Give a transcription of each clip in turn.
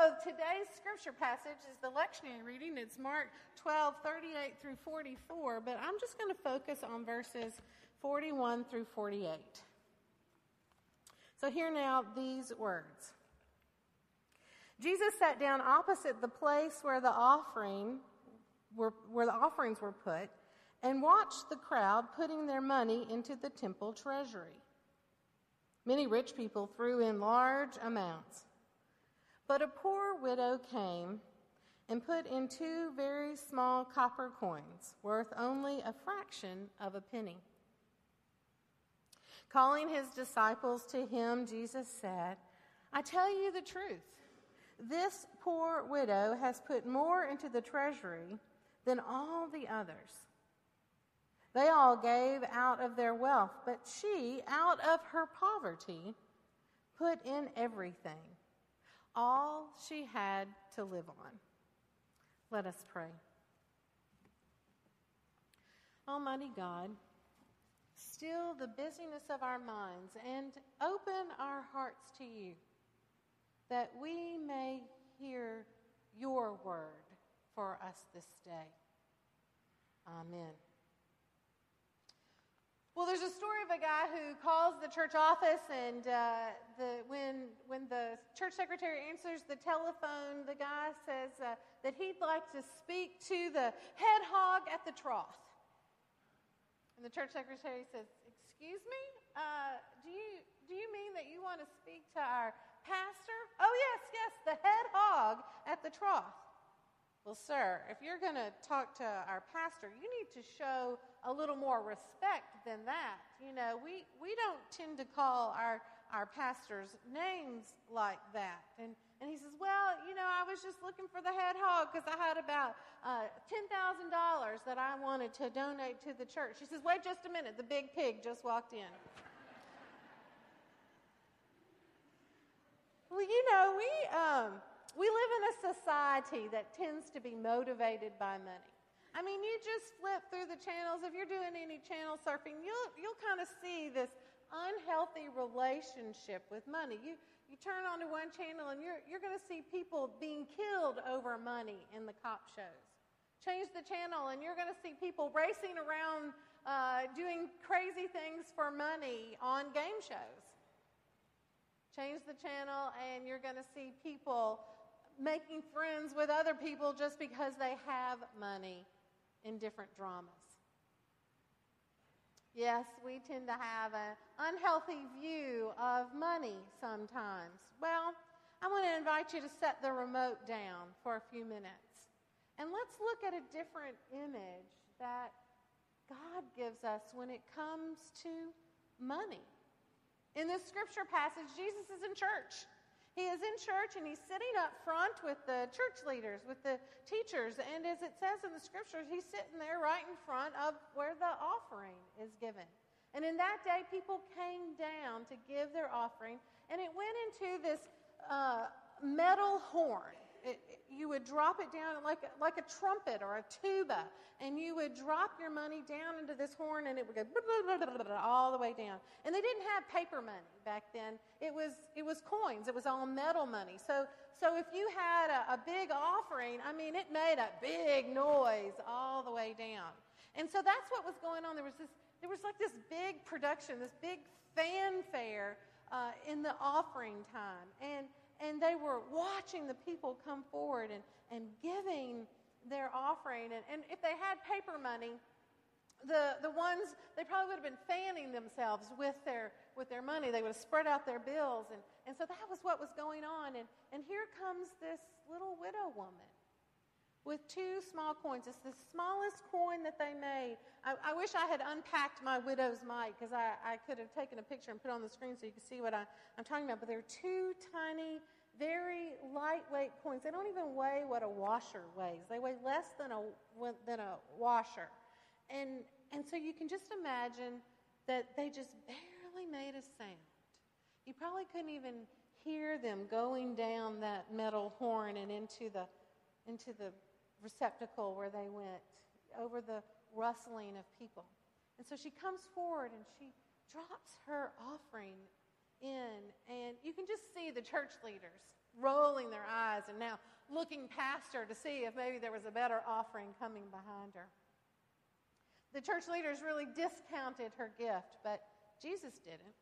So today's scripture passage is the lectionary reading. It's Mark 12:38 through 44, but I'm just going to focus on verses 41 through 48. So hear now these words. Jesus sat down opposite the place where the offerings were put, and watched the crowd putting their money into the temple treasury. Many rich people threw in large amounts. But a poor widow came and put in 2 very small copper coins, worth only a fraction of a penny. Calling his disciples to him, Jesus said, "I tell you the truth. This poor widow has put more into the treasury than all the others. They all gave out of their wealth, but she, out of her poverty, put in everything, all she had to live on." Let us pray. Almighty God, still the busyness of our minds and open our hearts to you, that we may hear your word for us this day. Amen. Well, there's a story of a guy who calls the church office, and when the church secretary answers the telephone, the guy says that he'd like to speak to the head hog at the trough. And the church secretary says, "Excuse me, do you mean that you want to speak to our pastor?" "Oh, yes, the head hog at the trough." "Well, sir, if you're going to talk to our pastor, you need to show a little more respect than that. You know, we don't tend to call our pastors names like that." And he says, "Well, I was just looking for the head hog because I had about $10,000 that I wanted to donate to the church." She says, "Wait just a minute. The big pig just walked in." Well, we live in a society that tends to be motivated by money. I mean, you just flip through the channels. If you're doing any channel surfing, you'll kind of see this unhealthy relationship with money. You turn onto one channel and you're going to see people being killed over money in the cop shows. Change the channel and you're going to see people racing around doing crazy things for money on game shows. Change the channel and you're going to see people making friends with other people just because they have money in different dramas. Yes, we tend to have an unhealthy view of money sometimes. Well, I want to invite you to set the remote down for a few minutes. And let's look at a different image that God gives us when it comes to money. In this scripture passage, Jesus is in church. He is in church and he's sitting up front with the church leaders, with the teachers. And as it says in the scriptures, he's sitting there right in front of where the offering is given. And in that day, people came down to give their offering. And it went into this metal horn. You would drop it down like a trumpet or a tuba. And you would drop your money down into this horn and it would go all the way down. And they didn't have paper money back then. It was coins. It was all metal money. So if you had a big offering, I mean, it made a big noise all the way down. And so that's what was going on. There was like this big production, this big fanfare in the offering time. And they were watching the people come forward and giving their offering. And if they had paper money, the ones, they probably would have been fanning themselves with their money. They would have spread out their bills. And so that was what was going on. And here comes this little widow woman with 2 small coins. It's the smallest coin that they made. I wish I had unpacked my widow's mite because I could have taken a picture and put it on the screen so you could see what I'm talking about. But they're 2 tiny, very lightweight coins. They don't even weigh what a washer weighs. They weigh less than a washer. And so you can just imagine that they just barely made a sound. You probably couldn't even hear them going down that metal horn and into the receptacle where they went, over the rustling of people. And so she comes forward and she drops her offering in, and you can just see the church leaders rolling their eyes and now looking past her to see if maybe there was a better offering coming behind her. The church leaders really discounted her gift, but Jesus didn't.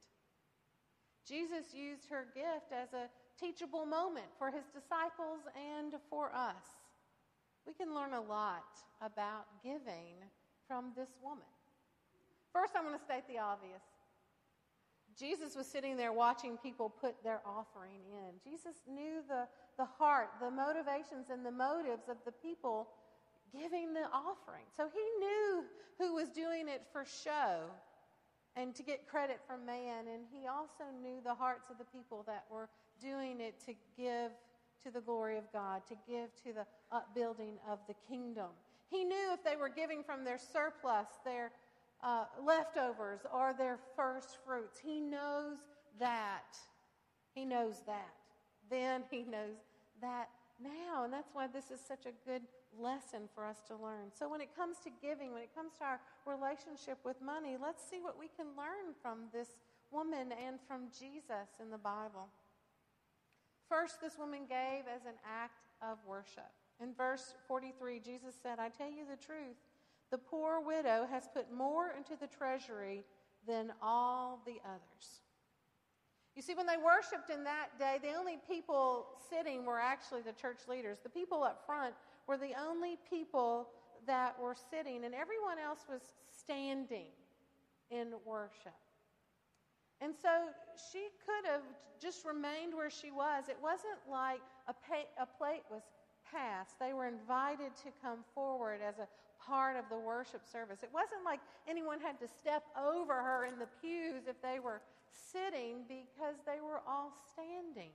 Jesus used her gift as a teachable moment for his disciples and for us. We can learn a lot about giving from this woman. First, I'm going to state the obvious. Jesus was sitting there watching people put their offering in. Jesus knew the heart, the motivations, and the motives of the people giving the offering. So he knew who was doing it for show and to get credit from man, and he also knew the hearts of the people that were doing it to give to the glory of God, to give to the upbuilding of the kingdom. He knew if they were giving from their surplus, their leftovers, or their first fruits. He knows that. He knows that. Then he knows that now, and that's why this is such a good lesson for us to learn. So when it comes to giving, when it comes to our relationship with money, let's see what we can learn from this woman and from Jesus in the Bible. First, this woman gave as an act of worship. In verse 43, Jesus said, "I tell you the truth, the poor widow has put more into the treasury than all the others." You see, when they worshiped in that day, the only people sitting were actually the church leaders. The people up front were the only people that were sitting, and everyone else was standing in worship. And so she could have just remained where she was. It wasn't like a plate was passed. They were invited to come forward as a part of the worship service. It wasn't like anyone had to step over her in the pews if they were sitting, because they were all standing.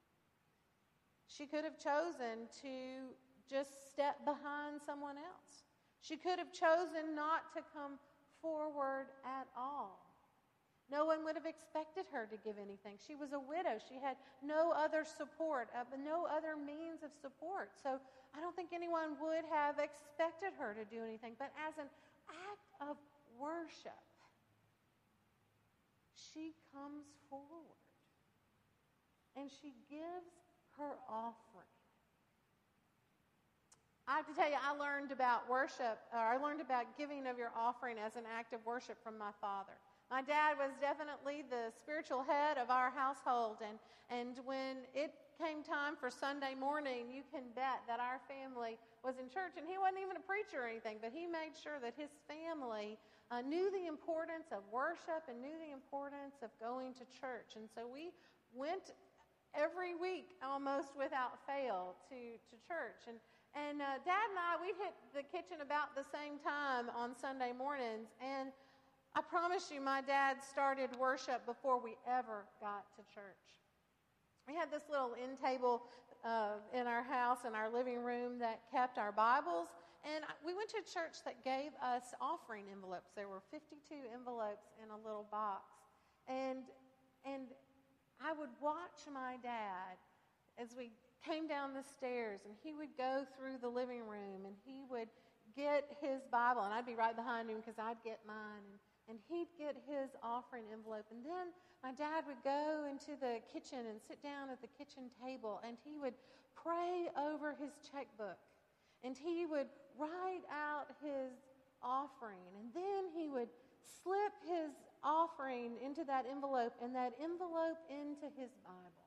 She could have chosen to just step behind someone else. She could have chosen not to come forward at all. No one would have expected her to give anything. She was a widow. She had no other support, no other means of support. So I don't think anyone would have expected her to do anything. But as an act of worship, she comes forward and she gives her offering. I have to tell you, I learned about giving of your offering as an act of worship from my father. My dad was definitely the spiritual head of our household, and when it came time for Sunday morning, you can bet that our family was in church, and he wasn't even a preacher or anything, but he made sure that his family knew the importance of worship and knew the importance of going to church. And so we went every week almost without fail to church. And Dad and I, we'd hit the kitchen about the same time on Sunday mornings, and I promise you, my dad started worship before we ever got to church. We had this little end table in our house, in our living room, that kept our Bibles. And we went to a church that gave us offering envelopes. There were 52 envelopes in a little box. And I would watch my dad as we came down the stairs, and he would go through the living room, and he would get his Bible, and I'd be right behind him because I'd get mine, and he'd get his offering envelope. And then my dad would go into the kitchen and sit down at the kitchen table, and he would pray over his checkbook, and he would write out his offering, and then he would slip his offering into that envelope and that envelope into his Bible.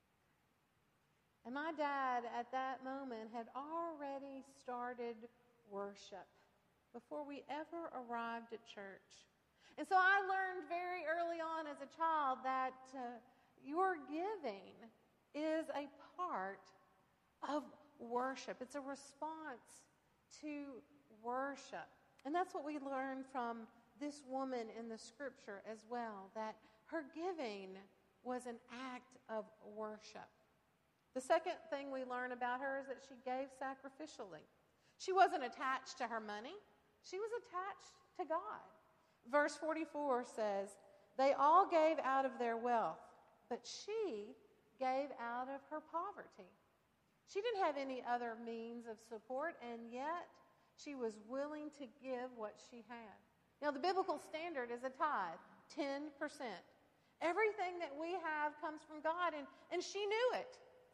And my dad at that moment had already started worship before we ever arrived at church. And so I learned very early on as a child that your giving is a part of worship. It's a response to worship. And that's what we learn from this woman in the scripture as well, that her giving was an act of worship. The second thing we learn about her is that she gave sacrificially. She wasn't attached to her money. She was attached to God. Verse 44 says, "They all gave out of their wealth, but she gave out of her poverty." She didn't have any other means of support, and yet she was willing to give what she had. Now, the biblical standard is a tithe, 10%. Everything that we have comes from God, and she knew it.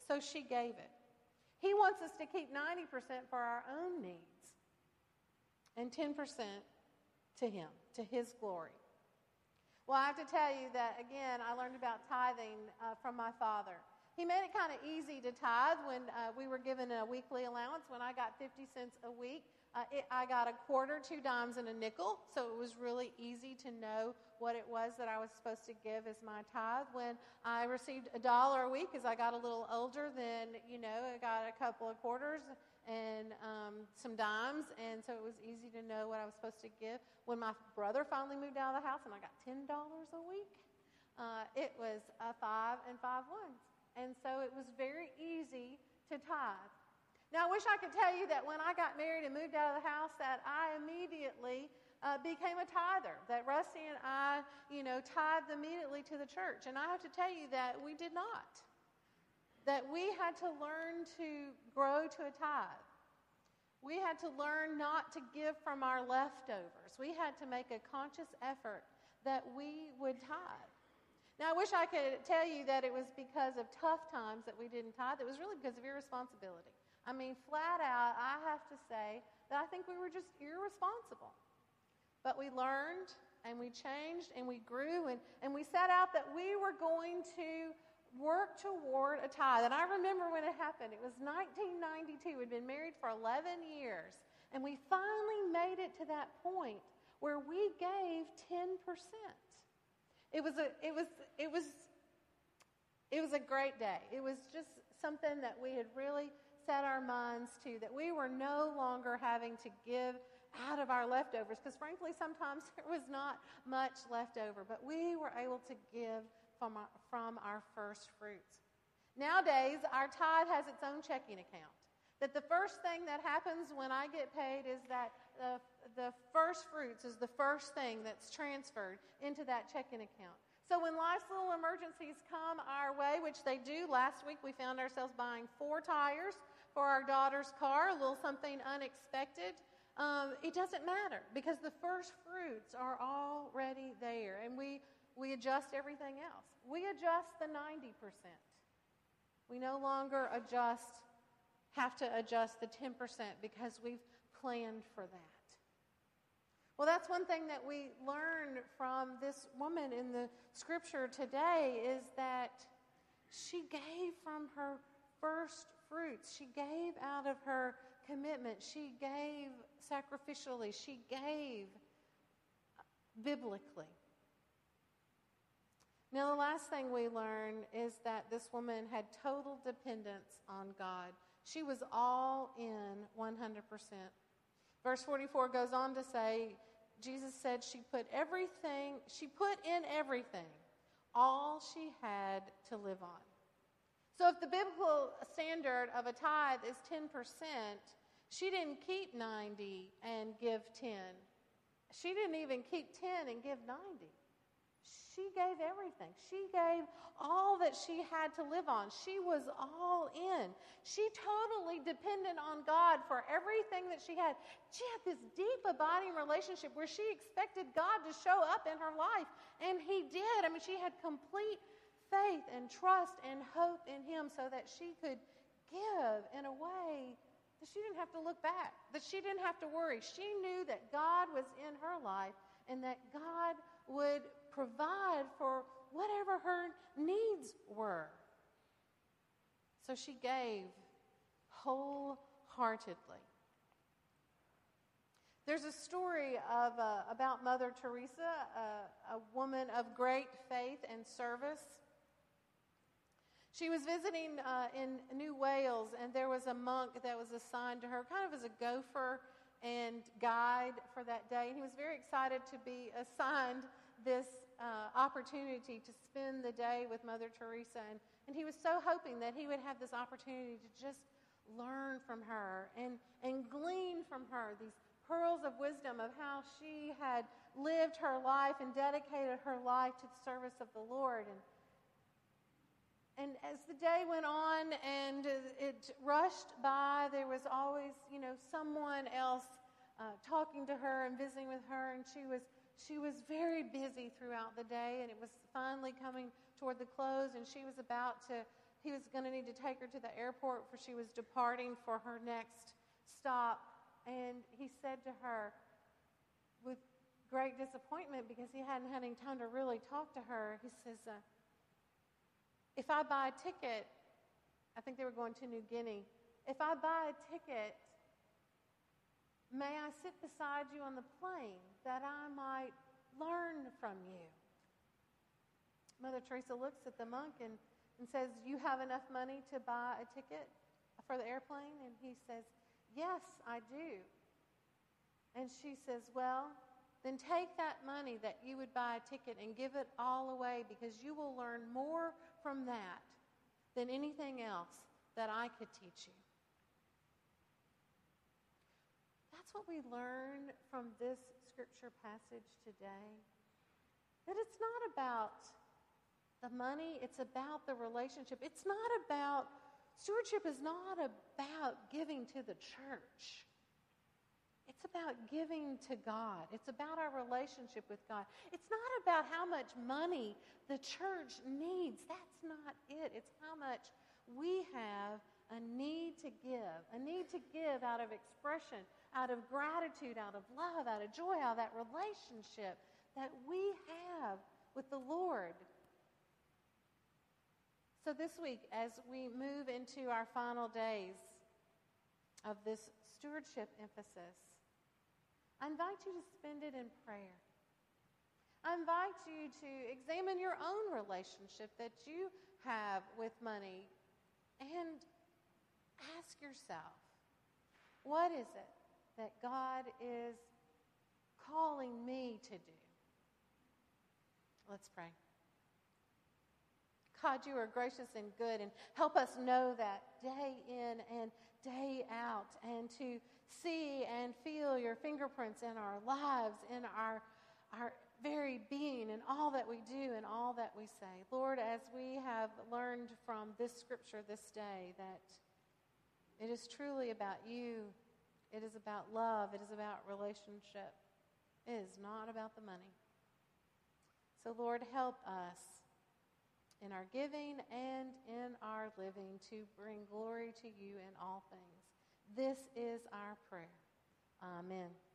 so she gave it. He wants us to keep 90% for our own needs and 10% to Him, to His glory. Well, I have to tell you that, again, I learned about tithing from my father. He made it kind of easy to tithe when we were given a weekly allowance. When I got 50 cents a week, I got a quarter, 2 dimes, and a nickel, so it was really easy to know what it was that I was supposed to give as my tithe. When I received $1 a week, as I got a little older, then, I got a couple of quarters and some dimes, and so it was easy to know what I was supposed to give. When my brother finally moved out of the house and I got $10 a week, it was a 5 and 5 ones. And so it was very easy to tithe. Now, I wish I could tell you that when I got married and moved out of the house that I immediately became a tither, that Rusty and I, tithed immediately to the church. And I have to tell you that we did not. That we had to learn to grow to a tithe. We had to learn not to give from our leftovers. We had to make a conscious effort that we would tithe. Now, I wish I could tell you that it was because of tough times that we didn't tithe. It was really because of irresponsibility. I mean, flat out, I have to say that I think we were just irresponsible. But we learned, and we changed, and we grew, and we set out that we were going to work toward a tithe. And I remember when it happened. It was 1992. We'd been married for 11 years, and we finally made it to that point where we gave 10%. It was a great day. It was just something that we had really set our minds to, that we were no longer having to give out of our leftovers, because frankly, sometimes there was not much left over, but we were able to give from our first fruits. Nowadays, our tithe has its own checking account. That the first thing that happens when I get paid is that the first fruits is the first thing that's transferred into that checking account. So when life's little emergencies come our way, which they do, last week we found ourselves buying 4 tires for our daughter's car, a little something unexpected. It doesn't matter, because the first fruits are already there, and we adjust everything else. We adjust the 90%. We no longer have to adjust the 10% because we've planned for that. Well, that's one thing that we learn from this woman in the scripture today, is that she gave from her first fruits. She gave out of her commitment. She gave sacrificially. She gave biblically. Now, the last thing we learn is that this woman had total dependence on God. She was all in 100%. Verse 44 goes on to say, Jesus said she put in everything, all she had to live on. So if the biblical standard of a tithe is 10%, she didn't keep 90 and give 10. She didn't even keep 10 and give 90. She gave everything. She gave all that she had to live on. She was all in. She totally depended on God for everything that she had. She had this deep, abiding relationship where she expected God to show up in her life, and He did. I mean, she had complete faith and trust and hope in Him so that she could give in a way that she didn't have to look back, that she didn't have to worry. She knew that God was in her life and that God would provide for whatever her needs were. So she gave wholeheartedly. There's a story about Mother Teresa, a woman of great faith and service. She was visiting in New Wales, and there was a monk that was assigned to her kind of as a gopher and guide for that day. And he was very excited to be assigned this opportunity to spend the day with Mother Teresa. And he was so hoping that he would have this opportunity to just learn from her and glean from her these pearls of wisdom of how she had lived her life and dedicated her life to the service of the Lord. And as the day went on and it rushed by, there was always, someone else talking to her and visiting with her, and she was very busy throughout the day, and it was finally coming toward the close, and she was about to he was going to need to take her to the airport for she was departing for her next stop. And he said to her, with great disappointment because he hadn't had any time to really talk to her, he says, if I buy a ticket, I think they were going to New Guinea, if I buy a ticket, may I sit beside you on the plane that I might learn from you? Mother Teresa looks at the monk and says, you have enough money to buy a ticket for the airplane? And he says, yes, I do. And she says, well, then take that money that you would buy a ticket and give it all away, because you will learn more from that than anything else that I could teach you. That's what we learn from this scripture passage today. That it's not about the money, it's about the relationship. It's not about, stewardship is not about giving to the church. It's about giving to God. It's about our relationship with God. It's not about how much money the church needs. That's not it. It's how much we have a need to give out of expression, out of gratitude, out of love, out of joy, out of that relationship that we have with the Lord. So this week, as we move into our final days of this stewardship emphasis, I invite you to spend it in prayer. I invite you to examine your own relationship that you have with money and ask yourself, what is it that God is calling me to do? Let's pray. God, you are gracious and good, and help us know that day in and day out, and to see and feel your fingerprints in our lives, in our very being, in all that we do and all that we say. Lord, as we have learned from this scripture this day, that it is truly about you, it is about love, it is about relationship. It is not about the money. So Lord, help us in our giving and in our living to bring glory to you in all things. This is our prayer. Amen.